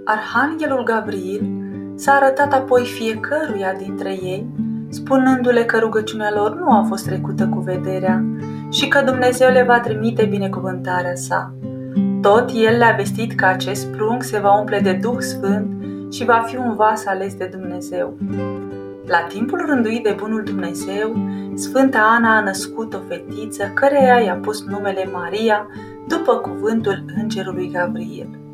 Arhanghelul Gabriel s-a arătat apoi fiecăruia dintre ei, spunându-le că rugăciunea lor nu a fost trecută cu vederea și că Dumnezeu le va trimite binecuvântarea sa. Tot el le-a vestit că acest prunc se va umple de Duh Sfânt și va fi un vas ales de Dumnezeu. La timpul rânduit de bunul Dumnezeu, Sfânta Ana a născut o fetiță căreia i-a pus numele Maria după cuvântul îngerului Gabriel.